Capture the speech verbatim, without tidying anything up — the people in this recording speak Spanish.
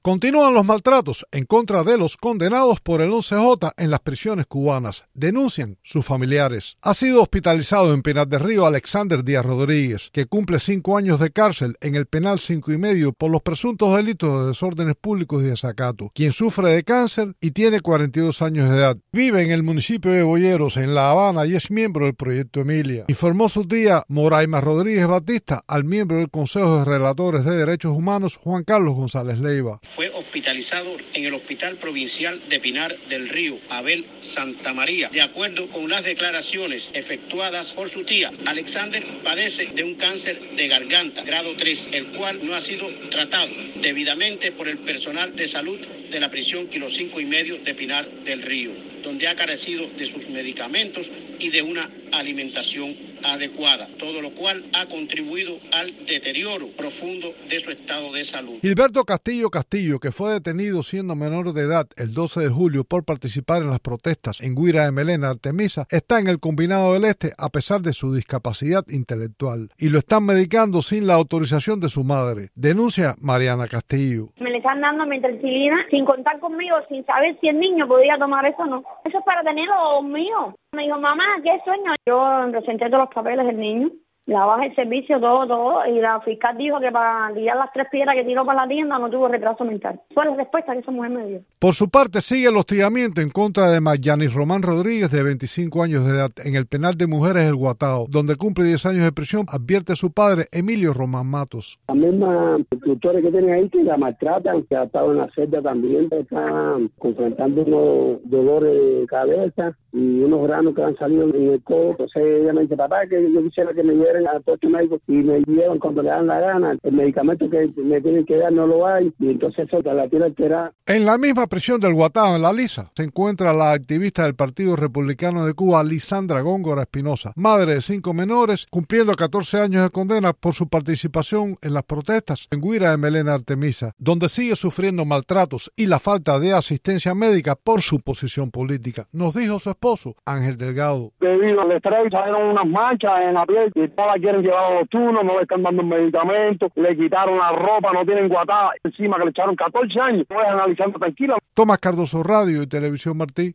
Continúan los maltratos en contra de los condenados por el once J en las prisiones cubanas, denuncian sus familiares. Ha sido hospitalizado en Pinar del Río Alexander Díaz Rodríguez, que cumple cinco años de cárcel en el penal cinco y medio por los presuntos delitos de desórdenes públicos y desacato, quien sufre de cáncer y tiene cuarenta y dos años de edad. Vive en el municipio de Boyeros, en La Habana, y es miembro del Proyecto Emilia. Informó su tía Moraima Rodríguez Batista al miembro del Consejo de Relatores de Derechos Humanos, Juan Carlos González Leiva. Fue hospitalizado en el Hospital Provincial de Pinar del Río, Abel Santa María. De acuerdo con las declaraciones efectuadas por su tía, Alexander padece de un cáncer de garganta, grado tres, el cual no ha sido tratado debidamente por el personal de salud de la prisión Kilo cinco y medio de Pinar del Río, donde ha carecido de sus medicamentos y de una alimentación adecuada, todo lo cual ha contribuido al deterioro profundo de su estado de salud. Gilberto Castillo Castillo, que fue detenido siendo menor de edad el doce de julio por participar en las protestas en Guira de Melena, Artemisa, está en el Combinado del Este a pesar de su discapacidad intelectual y lo están medicando sin la autorización de su madre. Denuncia Mariana Castillo. Me le están dando metricilina sin contar conmigo, sin saber si el niño podía tomar eso o no. Eso es para tenerlo mío. Me dijo, mamá, ¿qué sueño? Yo presenté todos los papeles del niño, la baja de servicio, todo, todo, y la fiscal dijo que para tirar las tres piedras que tiró para la tienda no tuvo retraso mental. Fue la respuesta que esa mujer me dio. Por su parte, sigue el hostigamiento en contra de Mayanis Román Rodríguez, de veinticinco años de edad, en el penal de mujeres El Guatao, donde cumple diez años de prisión, advierte su padre, Emilio Román Matos. La misma instructores que tienen ahí que la maltratan, que ha estado en la celda también, está confrontando unos dolores de cabeza y unos granos que han salido en el codo. Entonces ella me dice, papá, que yo quisiera que me lleven al puesto médico, y me llevan cuando le dan la gana. El medicamento que me tienen que dar no lo hay, y entonces eso la tiene alterada. En la misma prisión del Guatao, en La Lisa, se encuentra la activista del Partido Republicano de Cuba, Lisandra Góngora Espinosa, madre de cinco menores, cumpliendo catorce años de condena por su participación en las protestas en Guira de Melena, Artemisa, donde sigue sufriendo maltratos y la falta de asistencia médica por su posición política. Nos dijo su esposo, Ángel Delgado. Debido al estrés salieron unas manchas en la piel y todas quieren llevar a los turnos, no le están dando medicamentos, le quitaron la ropa, no tienen guatada encima que le echaron catorce años. No voy analizando tranquila. Tomás Cardoso, Radio y Televisión Martí.